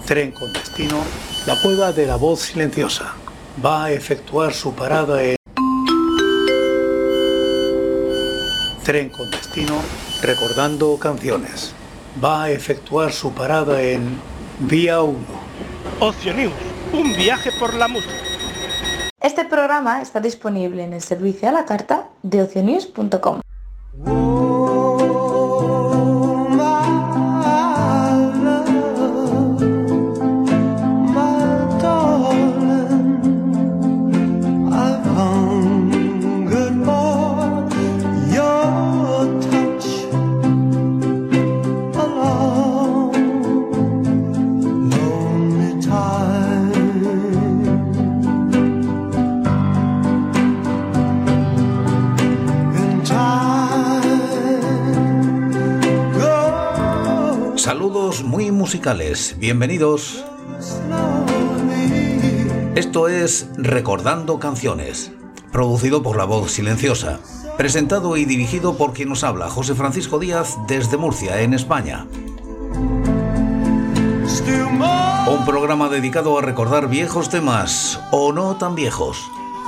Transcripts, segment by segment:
Tren con destino, la cueva de la voz silenciosa. Va a efectuar su parada en... Tren con destino, recordando canciones. Va a efectuar su parada en Vía 1. Ocio News, un viaje por la música. Este programa está disponible en el servicio a la carta de ocionews.com. Saludos muy musicales, bienvenidos. Esto es Recordando Canciones, producido por La Voz Silenciosa, presentado y dirigido por quien nos habla, José Francisco Díaz, desde Murcia, en España. Un programa dedicado a recordar viejos temas, o no tan viejos.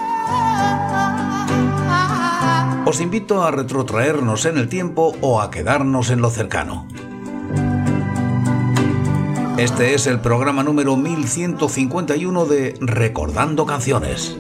Os invito a retrotraernos en el tiempo o a quedarnos en lo cercano. Este es el programa número 1151 de Recordando Canciones.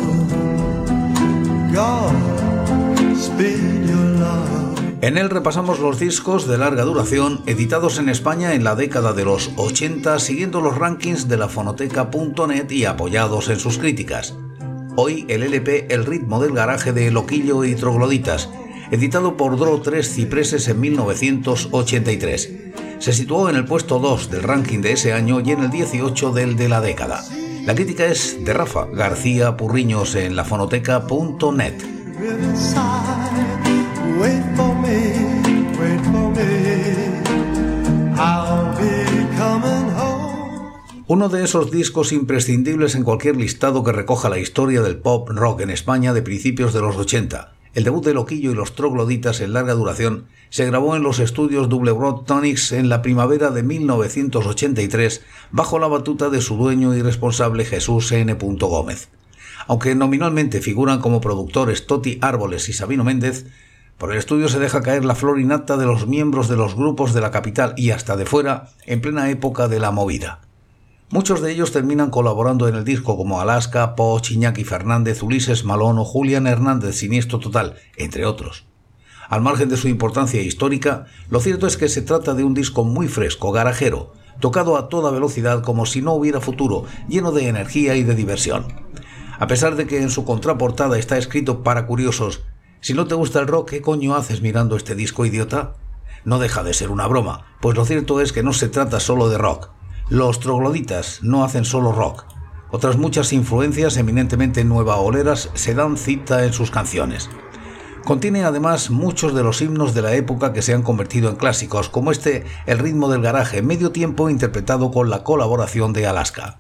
En él repasamos los discos de larga duración editados en España en la década de los 80, siguiendo los rankings de la fonoteca.net y apoyados en sus críticas. Hoy el LP El ritmo del garaje de Loquillo y Trogloditas, editado por Dro 3 Cipreses en 1983. Se situó en el puesto 2 del ranking de ese año y en el 18 del de la década. La crítica es de Rafa García Purriños en lafonoteca.net. Uno de esos discos imprescindibles en cualquier listado que recoja la historia del pop rock en España de principios de los 80. El debut de Loquillo y los Trogloditas en larga duración se grabó en los estudios Double Broad Tonics en la primavera de 1983 bajo la batuta de su dueño y responsable Jesús N. Gómez. Aunque nominalmente figuran como productores Toti Árboles y Sabino Méndez, por el estudio se deja caer la flor innata de los miembros de los grupos de la capital y hasta de fuera en plena época de la movida. Muchos de ellos terminan colaborando en el disco como Alaska, Poch, Iñaki Fernández, Ulises Malón o Julián Hernández, Siniestro Total, entre otros. Al margen de su importancia histórica, lo cierto es que se trata de un disco muy fresco, garajero, tocado a toda velocidad como si no hubiera futuro, lleno de energía y de diversión. A pesar de que en su contraportada está escrito para curiosos, si no te gusta el rock, ¿qué coño haces mirando este disco, idiota? No deja de ser una broma, pues lo cierto es que no se trata solo de rock. Los Trogloditas no hacen solo rock. Otras muchas influencias eminentemente nuevaoleras se dan cita en sus canciones. Contiene además muchos de los himnos de la época que se han convertido en clásicos, como este El ritmo del garaje, medio tiempo interpretado con la colaboración de Alaska.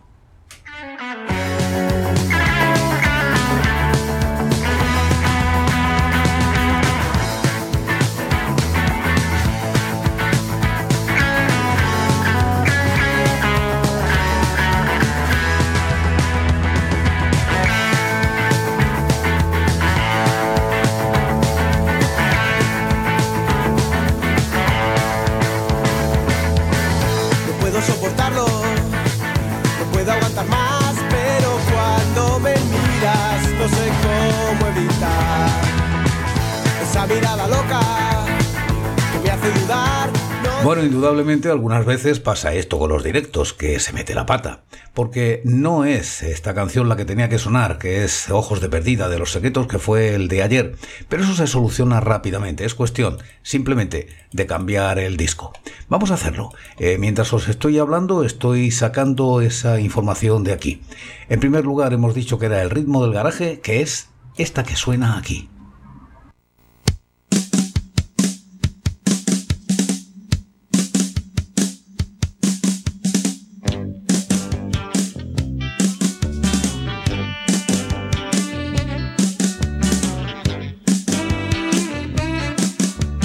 Bueno, indudablemente algunas veces pasa esto con los directos, que se mete la pata, porque no es esta canción la que tenía que sonar, que es Ojos de Perdida de Los Secretos, que fue el de ayer, pero eso se soluciona rápidamente, es cuestión simplemente de cambiar el disco. Vamos a hacerlo. Mientras os estoy hablando, estoy sacando esa información de aquí. En primer lugar, hemos dicho que era El ritmo del garaje, que es esta que suena aquí.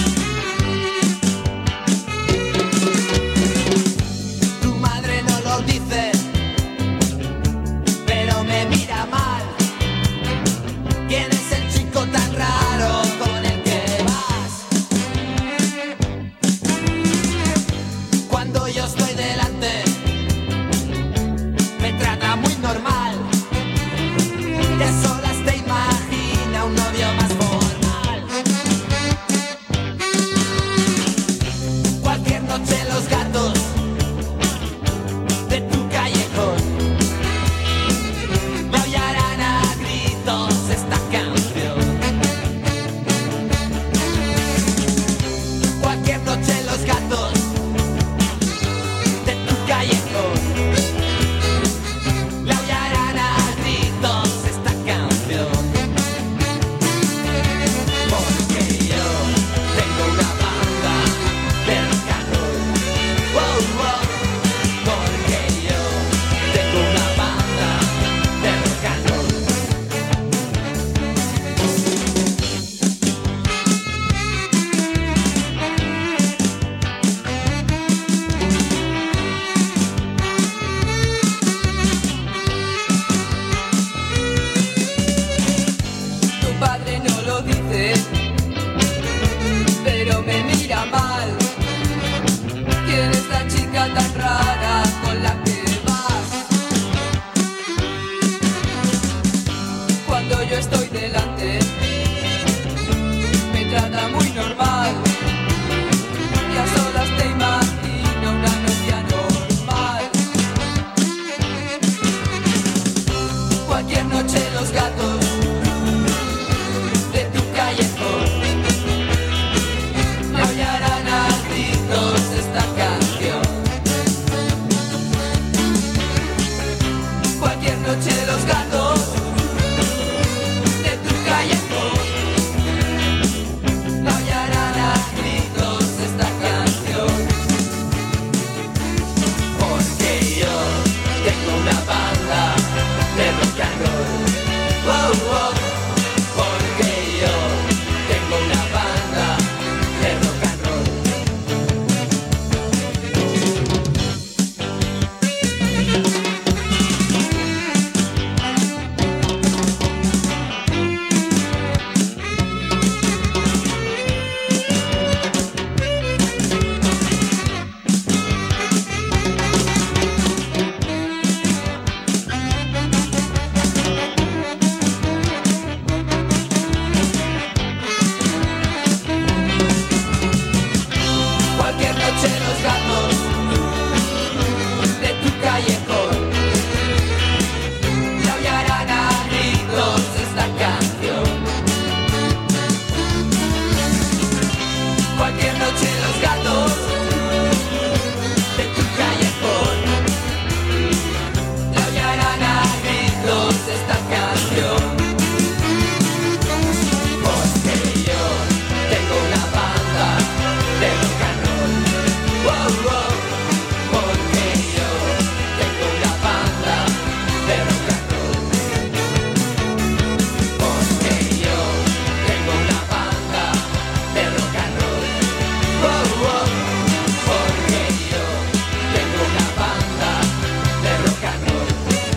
Tu madre no lo dice. los gatos de tu callejón y aullarán a gritos esta canción. Cualquier noche los gatos de tu callejón y aullarán a gritos esta canción. Porque yo tengo una banda de rock and roll. Wow, wow. Porque yo tengo una banda de rock and roll. Porque yo tengo una banda de rock and roll. Wow, wow. Porque yo tengo una banda de rock and roll.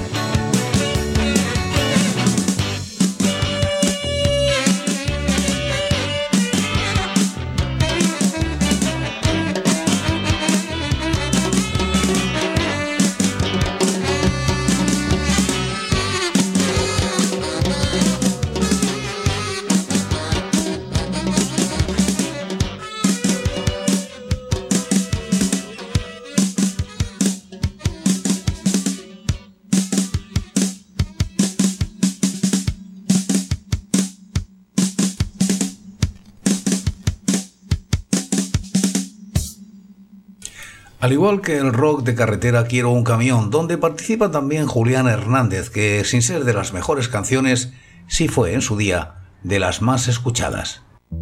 Al igual que el rock de carretera Quiero un camión, donde participa también Julián Hernández, que sin ser de las mejores canciones, sí fue en su día de las más escuchadas.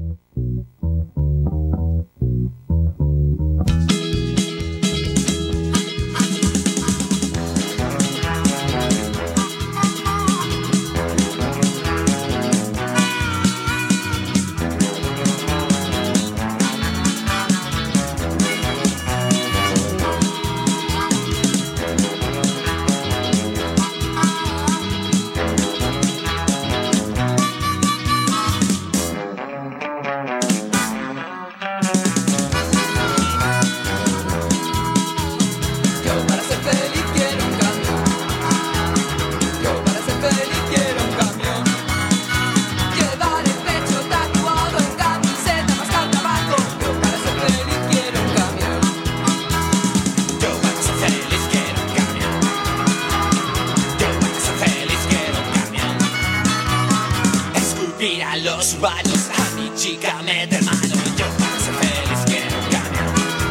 Los baños a mi chica mete mano. Yo para ser feliz quiero un camión.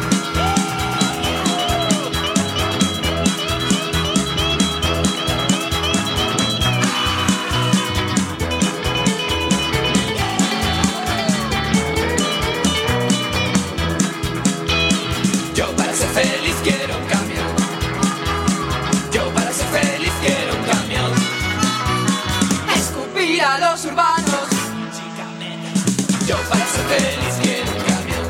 Yo para ser feliz quiero un camión. Yo para ser feliz quiero un camión. Escupir a los urbanos. Yo para ser feliz quiero un camión.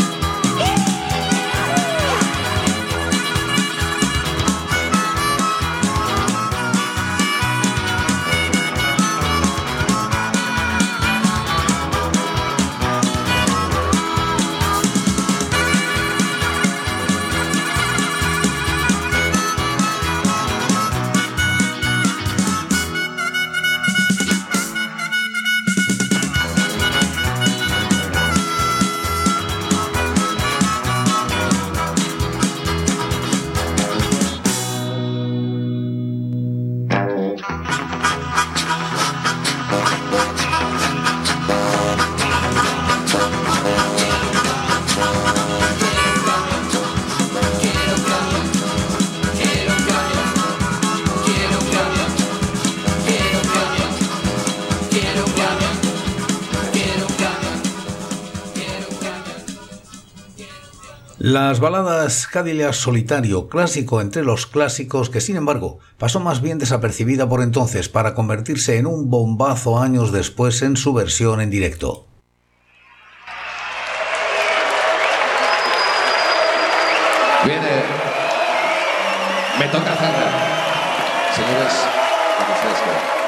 Las baladas Cadillac Solitario, clásico entre los clásicos que sin embargo pasó más bien desapercibida por entonces para convertirse en un bombazo años después en su versión en directo. Viene, me toca cerrar. Señores, cuando ustedes quieran.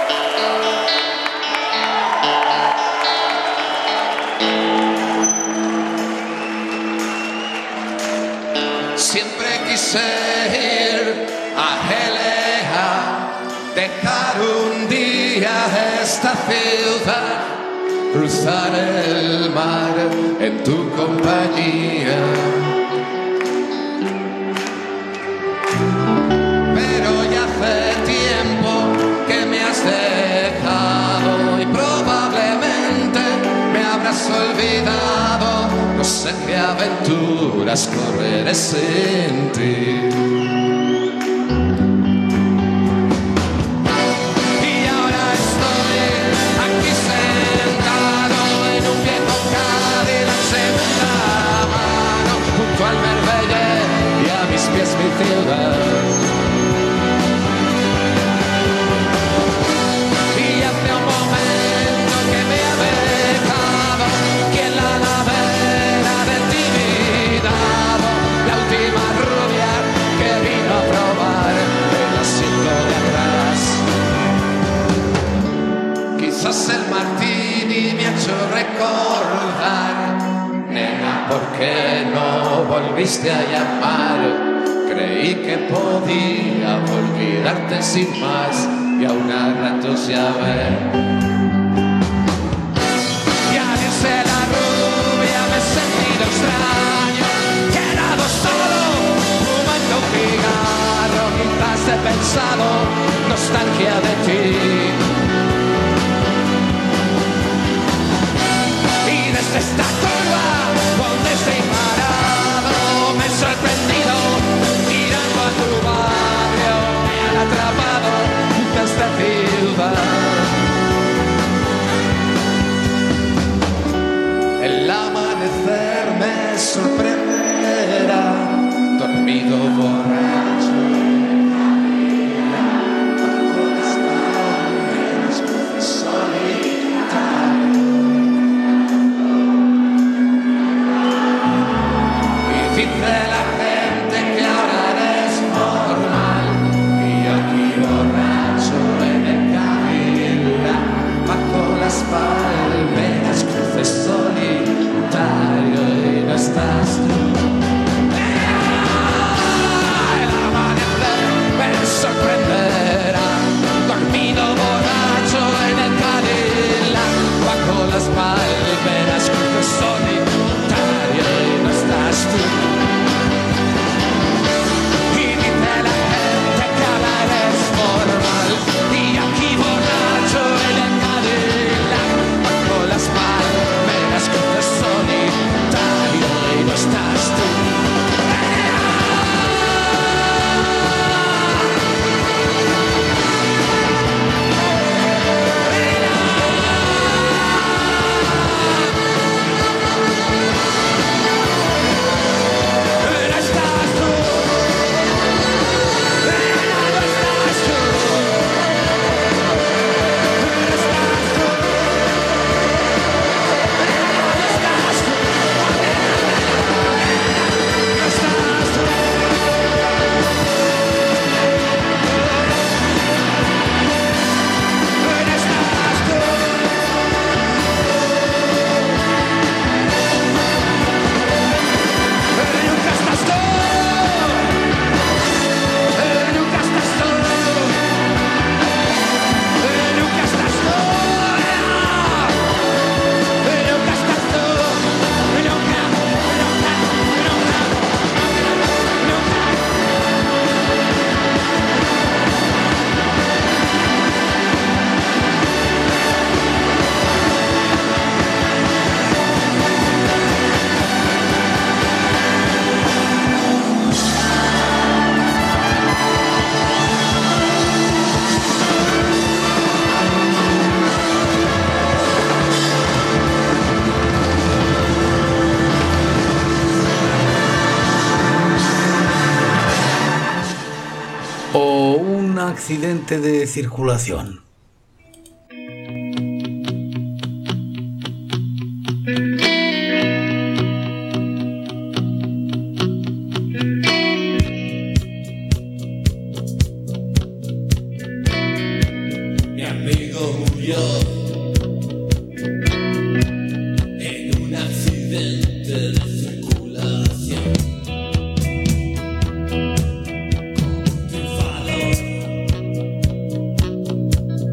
Siempre quise ir a Gelea, dejar un día esta ciudad, cruzar el mar en tu compañía. aventuras correré sin ti. Y ahora estoy aquí sentado en un viejo Cadillac segunda mano, junto al Marbella y a mis pies mi ciudad. Y hace un momento que me ha dejado quien la lavera de intimidad, la última rubia que vino a probar el asiento de atrás. Quizás el martini me ha hecho recordar, nena, ¿por qué no volviste a llamar? Creí que podía olvidarte sin más y aún a ratos ya ver. Y al irse la rubia me he sentido extraño, quedado solo, fumando un cigarro, mientras he pensado nostalgia de ti. Y desde esta curva, donde estoy parado, me he sorprendido mirando a tu barrio, me han atrapado desde ciudad. El amanecer me sorprenderá, dormido borracho, bajo las palmeras, solitario. Y dice la gente que ahora eres normal, y yo aquí borracho en el Cadillac, bajo las palmeras, cruces solitario y no estás tú. El amanecer me sorprenderá, dormido borracho en el Cadillac, bajo las palmeras, cruces solitario y no estás tú. Y dice la gente que ahora eres normal, y aquí borracho en el Cadillac, bajo las palmeras, cruces solitario y no estás tú. O un accidente de circulación. Mi amigo murió en un accidente de circulación. Como un triunfador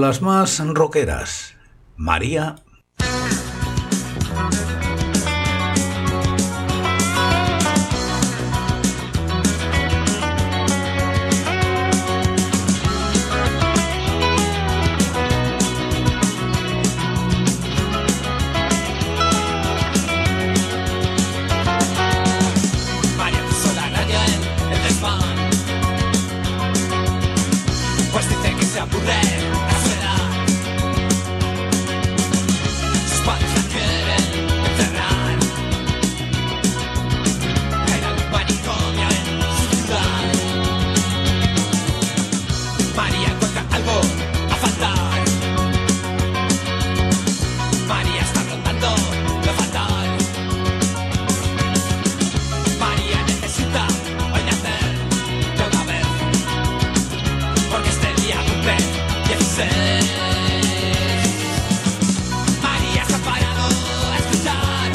las más rockeras. María. María puso la radio en el desván. Pues dice que se aburre a su edad. Sus padres la quieren encerrar en algún manicomio en su ciudad. María encuentra algo a faltar. María está rondando lo fatal. María necesita hoy nacer de una vez, porque este día cumple 16. María se ha parado a escuchar,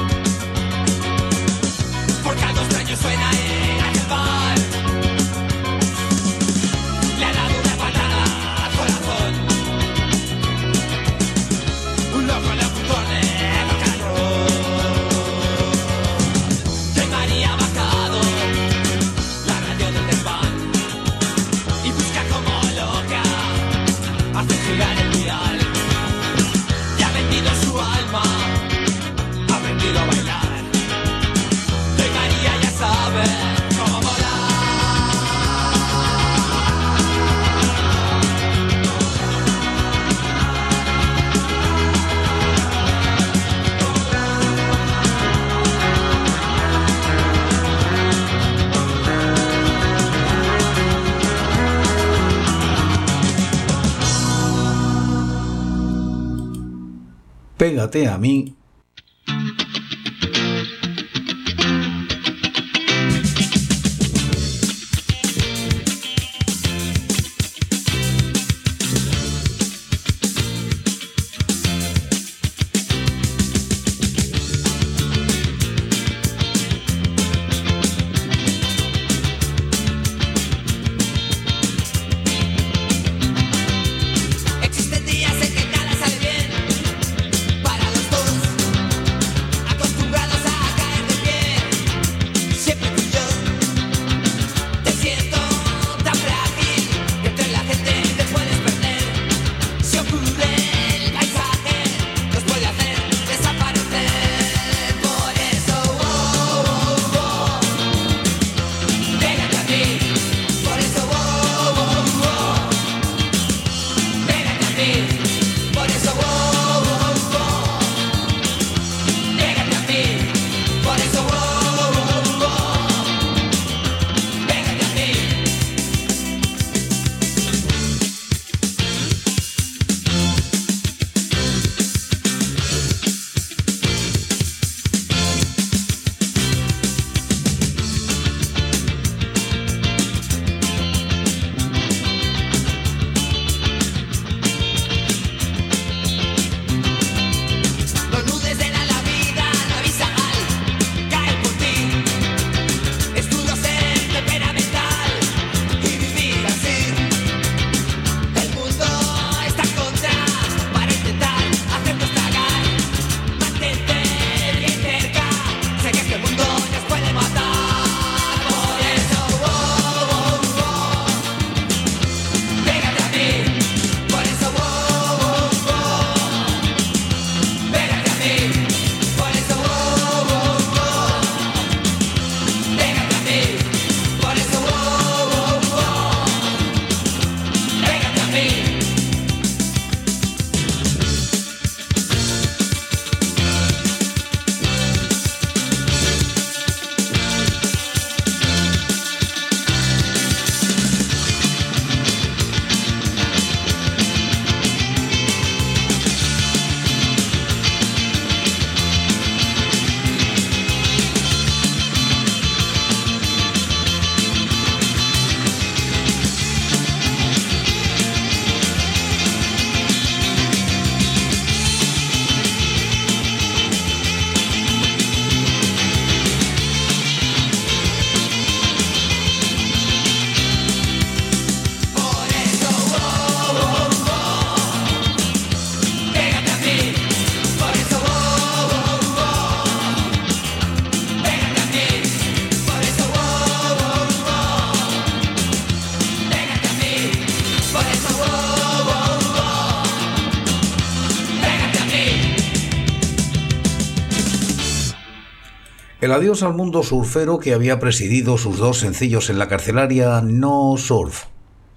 porque algo extraño suena en aquel bar. Le ha dado una patada al corazón, un loco locutor de rock and roll. Y María ha bajado la radio del desván y busca como loca hacer girar el dial. Y ha vendido su alma, ha aprendido a bailar. Y María ya sabe cómo volar. Pégate a mí. Existen días en que nada sale bien para los dos. El adiós al mundo surfero que había presidido sus 2 sencillos en la carcelaria No Surf.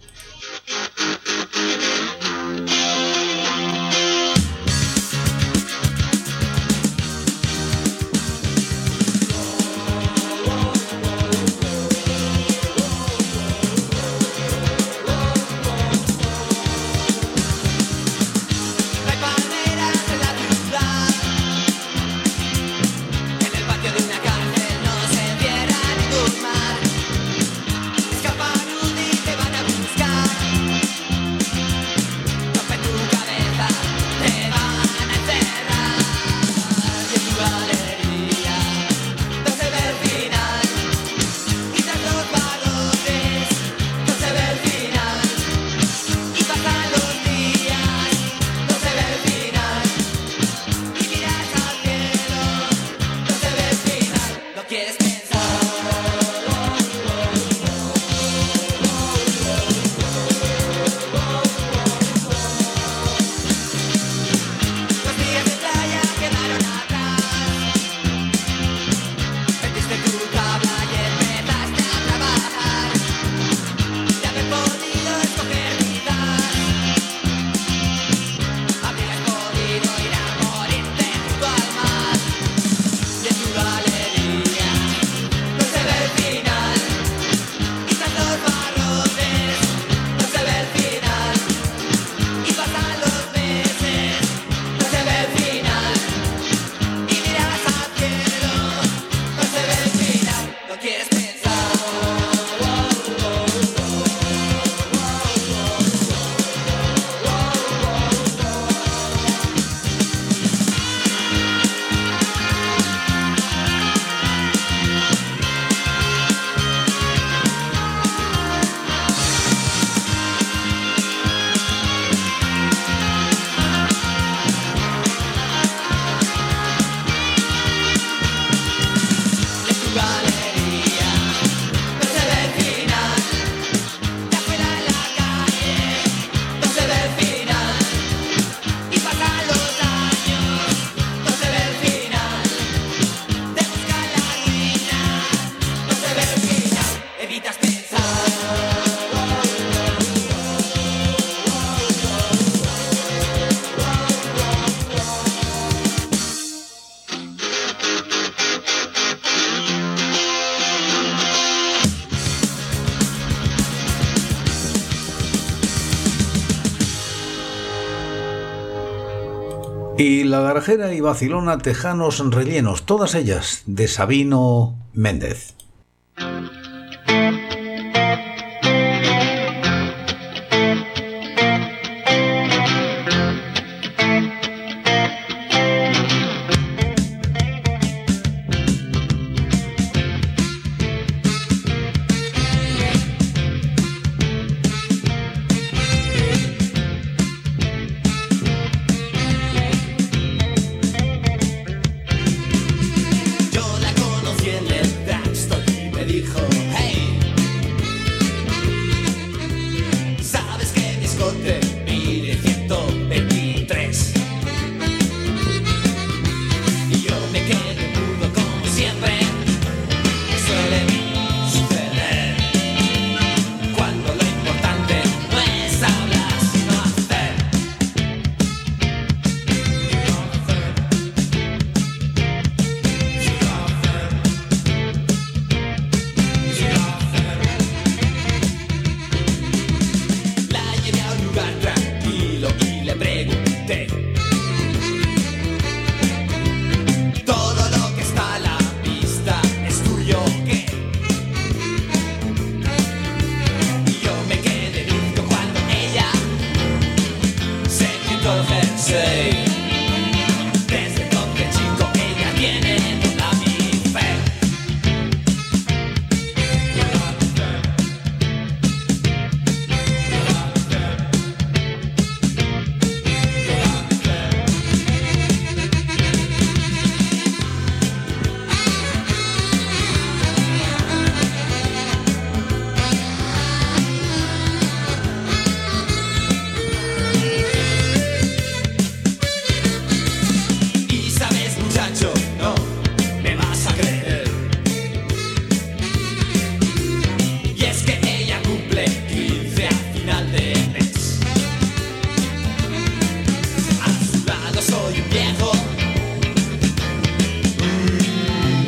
Y La Garajera y Vacilona, Tejanos Rellenos, todas ellas de Sabino Méndez. Yo la conocí en el drugstore y me dijo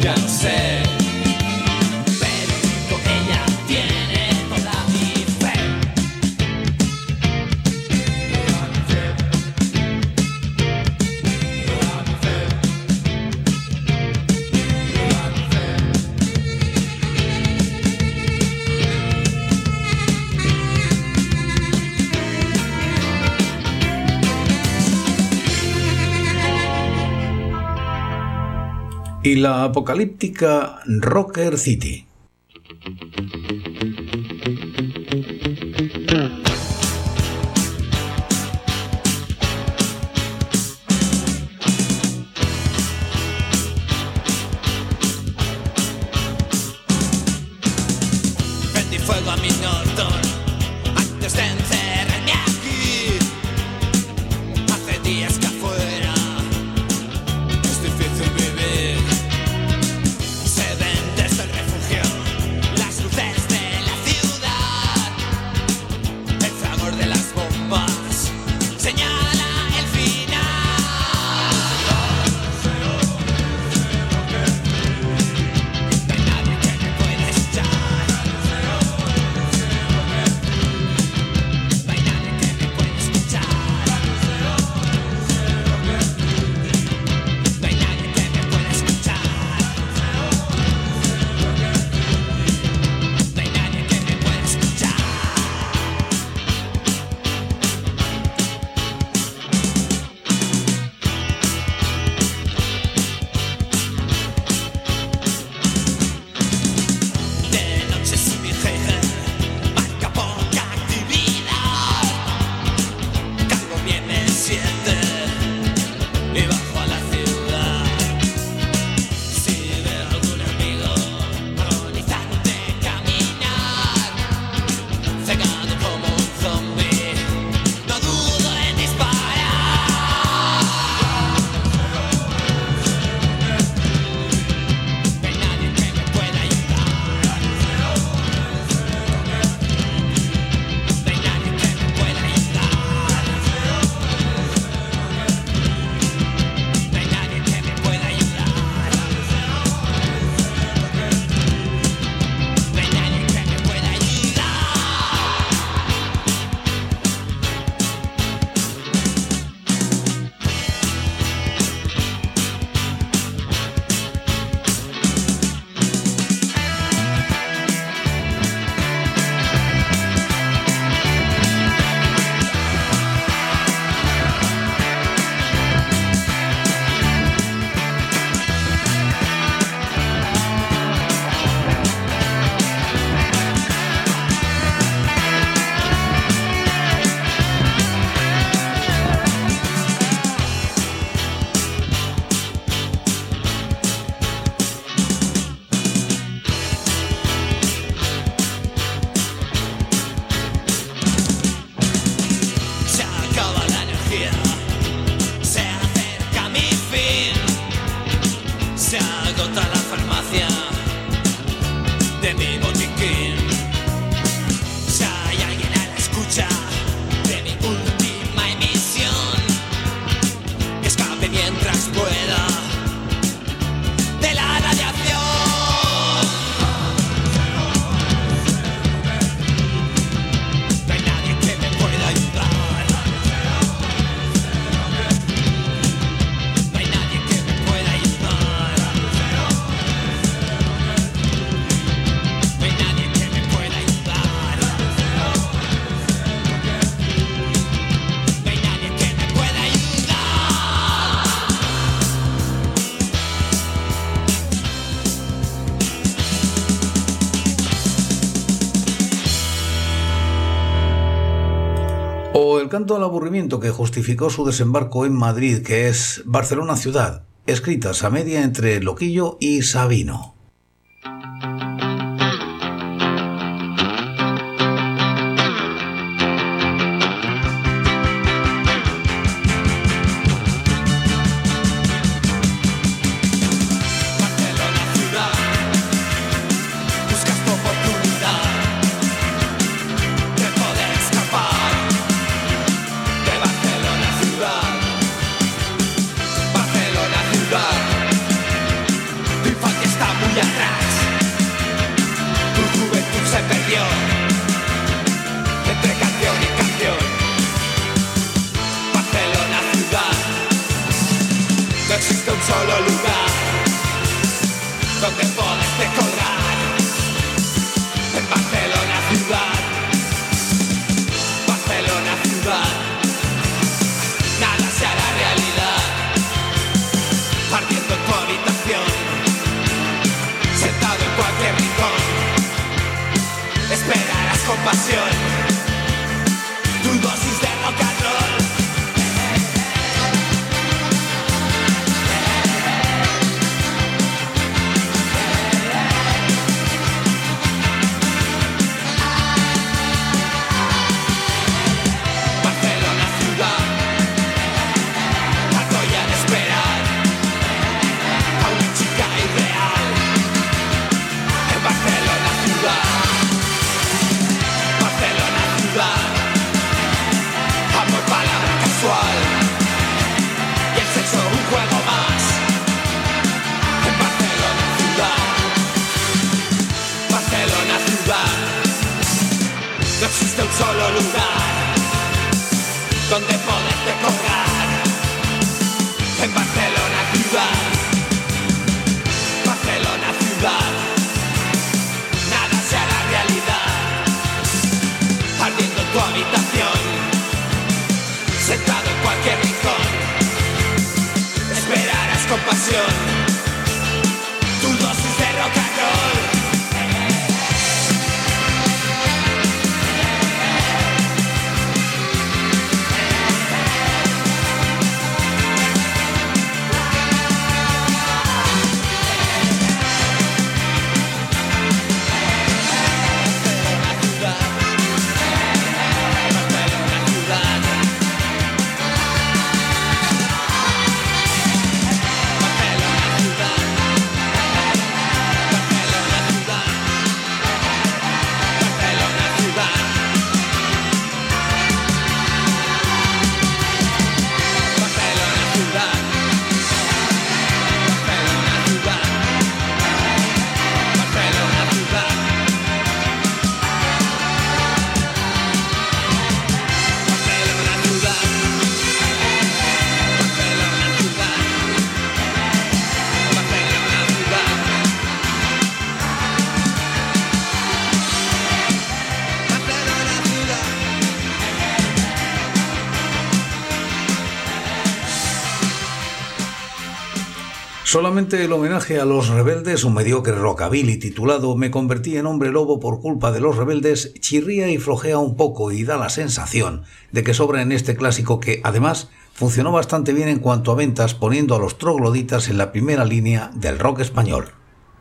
ya no sé. Pero con ella tiene toda mi fe. Y la apocalíptica Rocker City. Prendí fuego a mi Norton antes de encerrarme aquí. Hace días que afuera es difícil vivir. Se ven desde el refugio las luces de la ciudad. El fragor de las bombas señala el final. No hay nadie que me pueda escuchar. No hay nadie que me pueda escuchar. No hay nadie que me pueda escuchar. No hay nadie que me pueda escuchar. De noche sin mi jeje, marca poca actividad. Cargo mi M7 y bajo a la ciudad. Si veo algún amigo agonizante caminar, cegado como un zombie, no dudo en disparar. No hay nadie que me pueda ayudar. No hay nadie que me pueda ayudar. No hay nadie que me pueda ayudar. No hay nadie que me pueda ayudar. Se acaba la energía, se acerca mi fin, se agota la farmacia de mi botiquín. Si hay alguien a la escucha de mi última emisión, que escape mientras pueda de la radiación. No hay nadie que me pueda ayudar. No hay nadie que me pueda ayudar. No hay nadie que me pueda ayudar. No hay nadie que me pueda ayudar. O el canto al aburrimiento que justificó su desembarco en Madrid, que es Barcelona ciudad, escritas a media entre Loquillo y Sabino. Barcelona ciudad, buscas tu oportunidad de poder escapar de Barcelona ciudad. Barcelona ciudad, tu infancia está Solamente el homenaje a Los Rebeldes, un mediocre rockabilly titulado Me convertí en hombre lobo por culpa de Los Rebeldes, chirría y flojea un poco y da la sensación de que sobra en este clásico que, además, funcionó bastante bien en cuanto a ventas, poniendo a los trogloditas en la primera línea del rock español.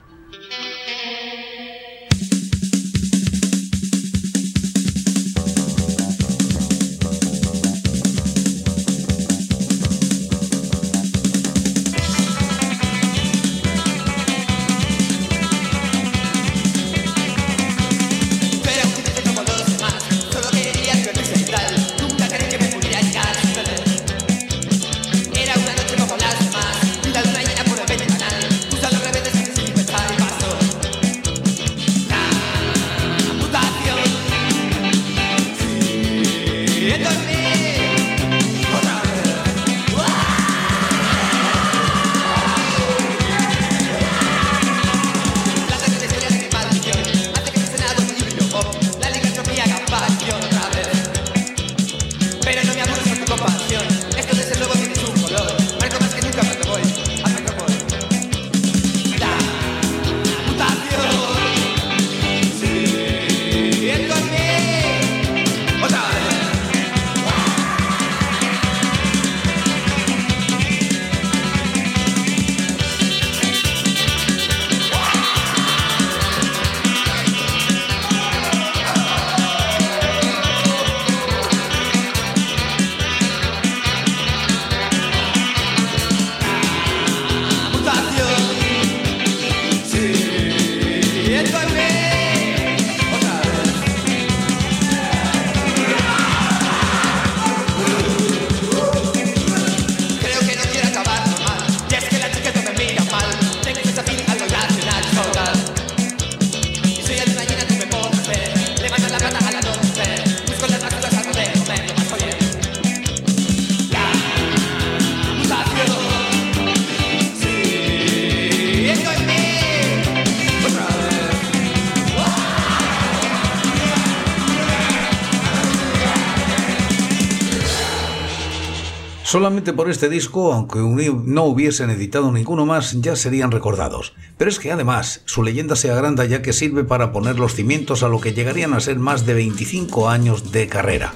Solamente por este disco, aunque no hubiesen editado ninguno más, ya serían recordados. Pero es que además, su leyenda se agranda ya que sirve para poner los cimientos a lo que llegarían a ser más de 25 años de carrera.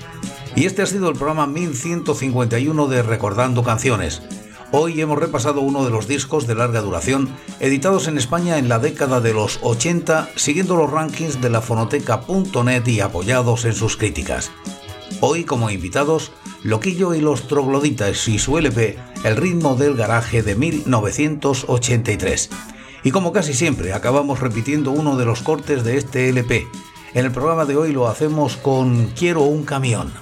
Y este ha sido el programa 1151 de Recordando Canciones. Hoy hemos repasado uno de los discos de larga duración editados en España en la década de los 80, siguiendo los rankings de la fonoteca.net y apoyados en sus críticas. Hoy, como invitados, Loquillo y los Trogloditas y su LP El ritmo del garaje de 1983. Y como casi siempre, acabamos repitiendo uno de los cortes de este LP. En el programa de hoy lo hacemos con Quiero un camión.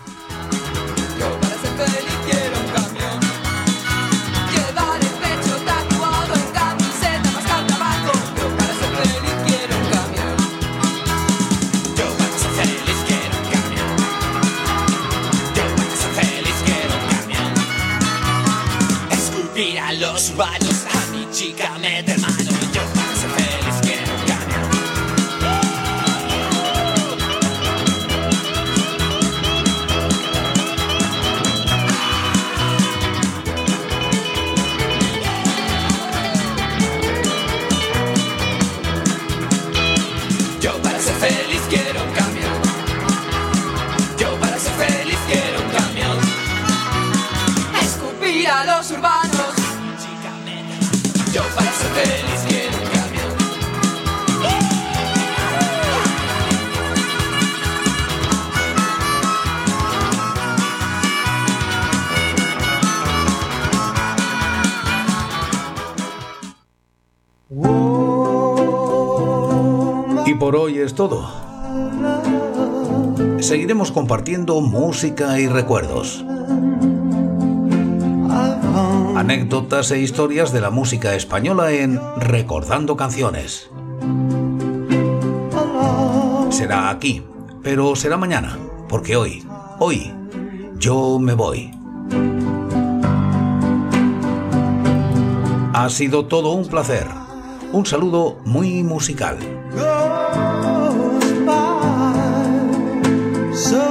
Los baños a mi chica mete mano. Yo para ser feliz quiero un camión. Yo para ser feliz quiero un camión. Yo para ser feliz quiero un camión. Escupir a los urbanos. Yo para ser feliz quiero un camión. Y por hoy es todo. Seguiremos compartiendo música y recuerdos, anécdotas e historias de la música española en Recordando Canciones. Será aquí, pero será mañana, porque hoy, yo me voy. Ha sido todo un placer. Un saludo muy musical. So